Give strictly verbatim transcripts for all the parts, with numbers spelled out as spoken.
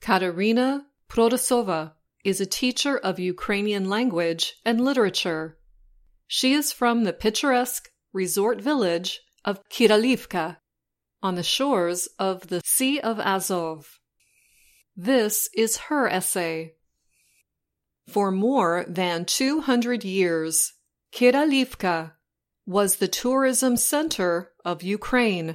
Katerina Protasova is a teacher of Ukrainian language and literature. She is from the picturesque resort village of Kirillivka, on the shores of the Sea of Azov. This is her essay. For more than two hundred years, Kirillivka was the tourism center of Ukraine.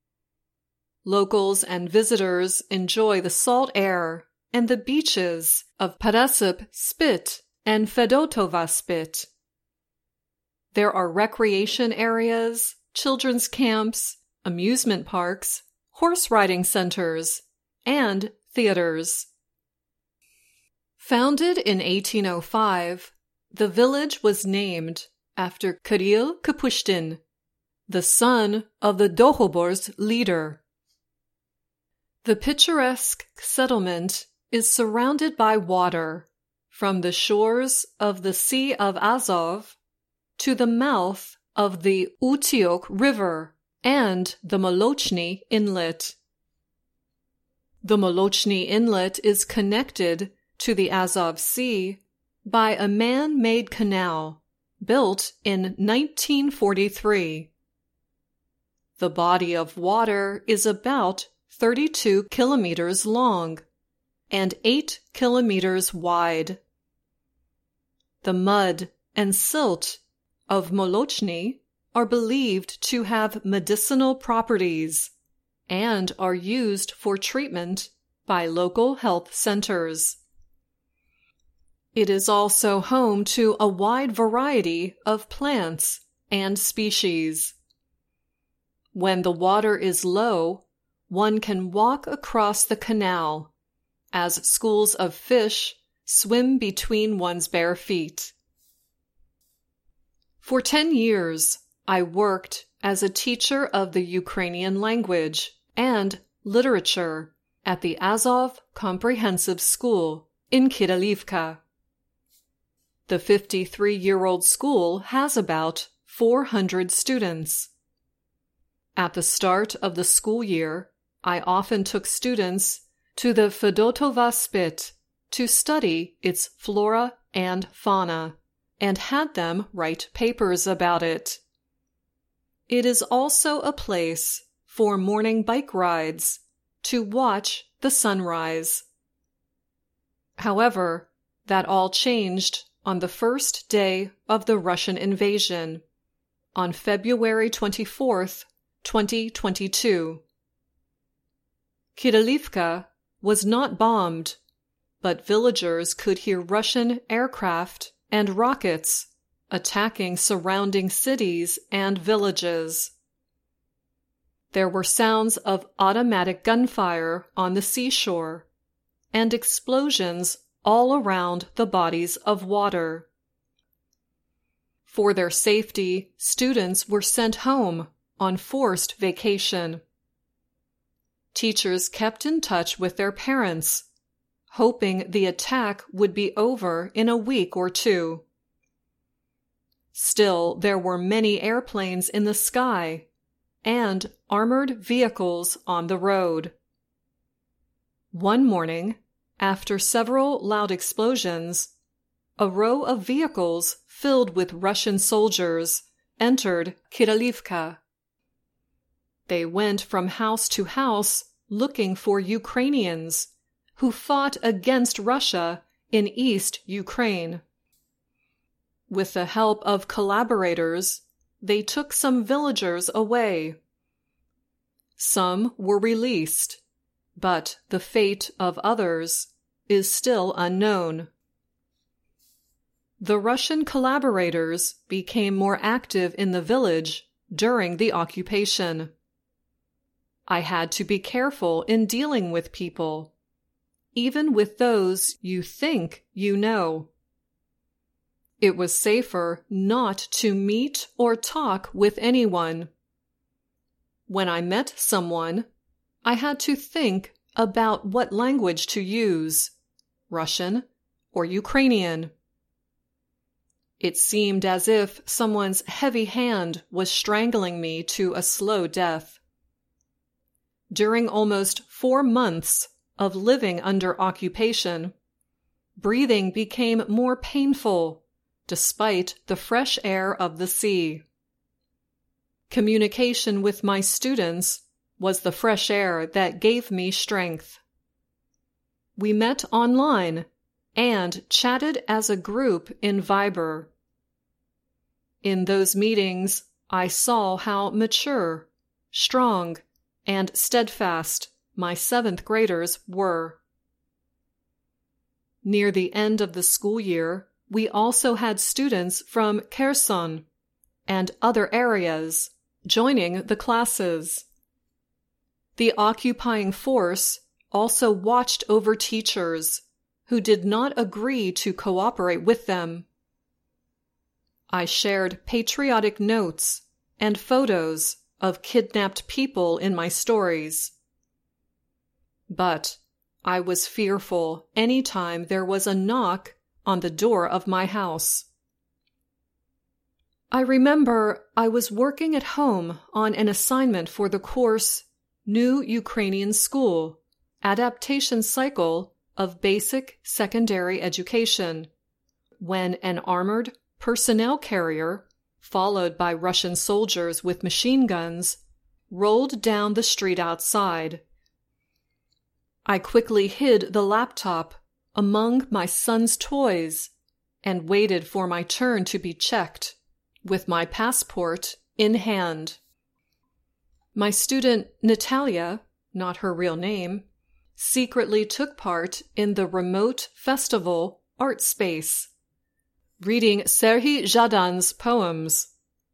Locals and visitors enjoy the salt air and the beaches of Parasip Spit and Fedotova Spit. There are recreation areas, children's camps, amusement parks, horse riding centers, and theaters. Founded in eighteen oh five, the village was named after Kirill Kapushtin, the son of the Dohobor's leader. The picturesque settlement is surrounded by water from the shores of the Sea of Azov to the mouth of the Utyok River and the Molochny Inlet. The Molochny Inlet is connected to the Azov Sea by a man-made canal built in nineteen forty-three. The body of water is about thirty-two kilometers long and eight kilometers wide. The mud and silt of Molochny are believed to have medicinal properties and are used for treatment by local health centers. It is also home to a wide variety of plants and species. When the water is low, one can walk across the canal as schools of fish swim between one's bare feet. For ten years, I worked as a teacher of the Ukrainian language and literature at the Azov Comprehensive School in Kirillivka. The fifty-three-year-old school has about four hundred students. At the start of the school year, I often took students to the Fedotova Spit to study its flora and fauna, and had them write papers about it. It is also a place for morning bike rides to watch the sunrise. However, that all changed on the first day of the Russian invasion, on February twenty-fourth, twenty twenty-two. Kirillivka was not bombed, but villagers could hear Russian aircraft and rockets attacking surrounding cities and villages. There were sounds of automatic gunfire on the seashore and explosions all around the bodies of water. For their safety, students were sent home on forced vacation. Teachers kept in touch with their parents, hoping the attack would be over in a week or two. Still, there were many airplanes in the sky and armored vehicles on the road. One morning, after several loud explosions, a row of vehicles filled with Russian soldiers entered Kirillivka. They went from house to house looking for Ukrainians who fought against Russia in East Ukraine. With the help of collaborators, they took some villagers away. Some were released, but the fate of others is still unknown. The Russian collaborators became more active in the village during the occupation. I had to be careful in dealing with people, even with those you think you know. It was safer not to meet or talk with anyone. When I met someone, I had to think about what language to use, Russian or Ukrainian. It seemed as if someone's heavy hand was strangling me to a slow death. During almost four months, of living under occupation, breathing became more painful despite the fresh air of the sea. Communication with my students was the fresh air that gave me strength. We met online and chatted as a group in Viber. In those meetings, I saw how mature, strong, and steadfast my seventh graders were. Near the end of the school year, we also had students from Kherson and other areas joining the classes. The occupying force also watched over teachers who did not agree to cooperate with them. I shared patriotic notes and photos of kidnapped people in my stories. But I was fearful any time there was a knock on the door of my house. I remember I was working at home on an assignment for the course New Ukrainian School, Adaptation Cycle of Basic Secondary Education, when an armored personnel carrier, followed by Russian soldiers with machine guns, rolled down the street outside. I quickly hid the laptop among my son's toys and waited for my turn to be checked, with my passport in hand. My student Natalia, not her real name, secretly took part in the remote festival art space, reading Serhiy Zhadan's poems.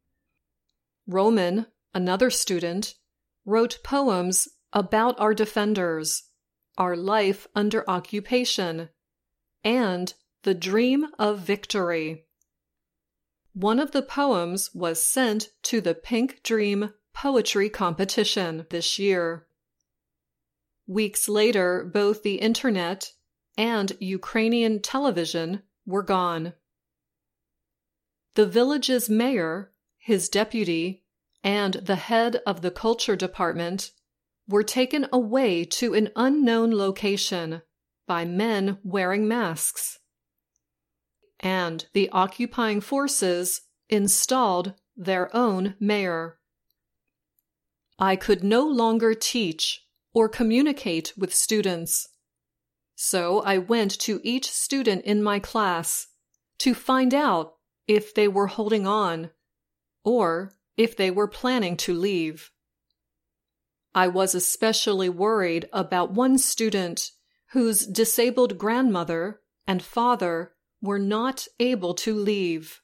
Roman, another student, wrote poems about our defenders, our life under occupation, and the dream of victory. One of the poems was sent to the Pink Dream Poetry Competition this year. Weeks later, both the internet and Ukrainian television were gone. The village's mayor, his deputy, and the head of the culture department were taken away to an unknown location by men wearing masks. And the occupying forces installed their own mayor. I could no longer teach or communicate with students, so I went to each student in my class to find out if they were holding on or if they were planning to leave. I was especially worried about one student whose disabled grandmother and father were not able to leave.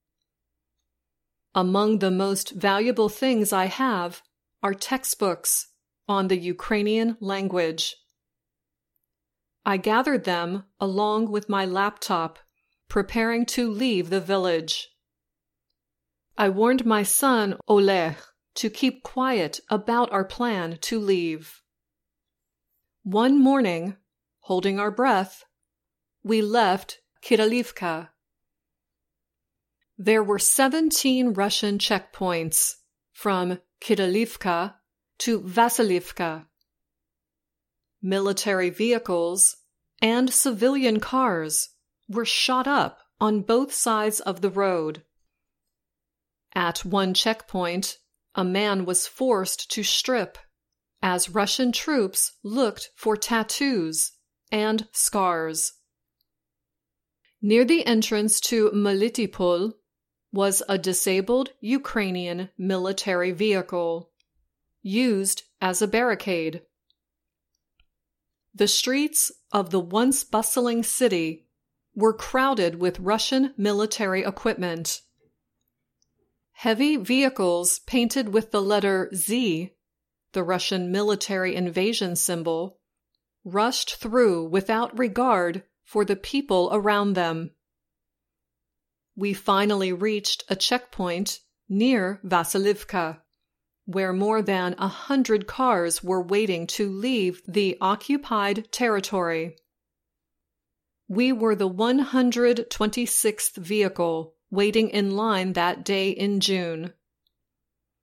Among the most valuable things I have are textbooks on the Ukrainian language. I gathered them along with my laptop, preparing to leave the village. I warned my son Oleg to keep quiet about our plan to leave. One morning, holding our breath, we left Kirilivka. There were seventeen Russian checkpoints from Kirilivka to Vasilivka. Military vehicles and civilian cars were shot up on both sides of the road. At one checkpoint, a man was forced to strip as Russian troops looked for tattoos and scars. Near the entrance to Melitopol was a disabled Ukrainian military vehicle, used as a barricade. The streets of the once bustling city were crowded with Russian military equipment. Heavy vehicles painted with the letter Z, the Russian military invasion symbol, rushed through without regard for the people around them. We finally reached a checkpoint near Vasilivka, where more than a hundred cars were waiting to leave the occupied territory. We were the one hundred twenty-sixth vehicle waiting in line that day in June.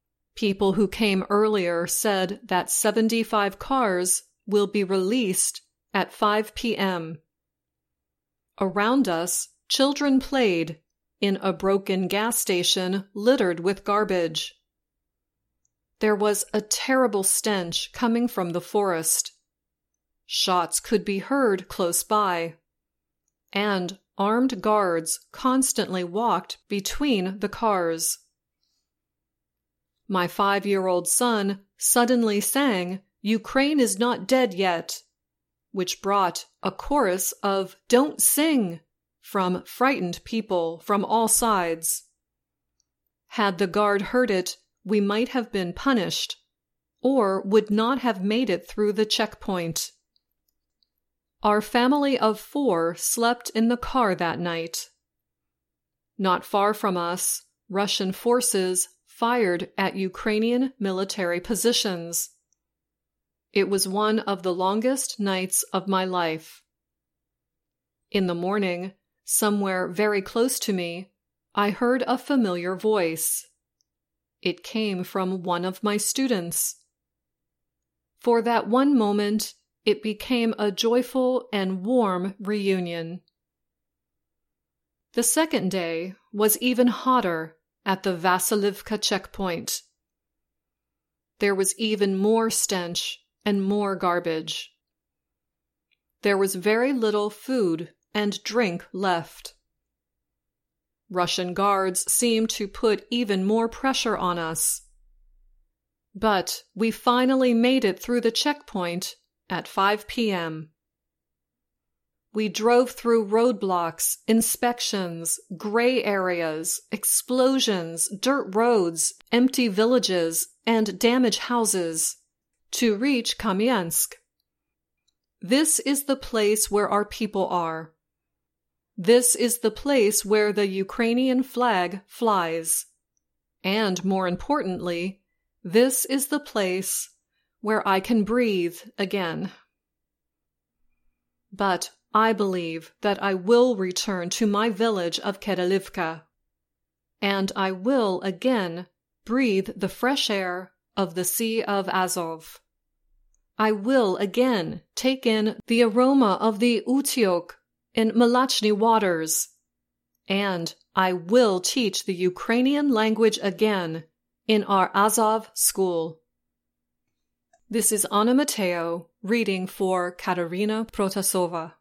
People who came earlier said that seventy-five cars will be released at five p.m. Around us, children played in a broken gas station littered with garbage. There was a terrible stench coming from the forest. Shots could be heard close by, and armed guards constantly walked between the cars. My five-year-old son suddenly sang, "Ukraine is not dead yet," which brought a chorus of "Don't sing" from frightened people from all sides. Had the guard heard it, we might have been punished, or would not have made it through the checkpoint. Our family of four slept in the car that night. Not far from us, Russian forces fired at Ukrainian military positions. It was one of the longest nights of my life. In the morning, somewhere very close to me, I heard a familiar voice. It came from one of my students. For that one moment, it became a joyful and warm reunion. The second day was even hotter at the Vasilivka checkpoint. There was even more stench and more garbage. There was very little food and drink left. Russian guards seemed to put even more pressure on us. But we finally made it through the checkpoint at five p.m. We drove through roadblocks, inspections, gray areas, explosions, dirt roads, empty villages, and damaged houses to reach Kamiansk. This is the place where our people are. This is the place where the Ukrainian flag flies. And more importantly, this is the place where I can breathe again. But I believe that I will return to my village of Kedalivka, and I will again breathe the fresh air of the Sea of Azov. I will again take in the aroma of the Utyok in Malachny waters, and I will teach the Ukrainian language again in our Azov school. This is Anna Mateo reading for Katerina Protasova.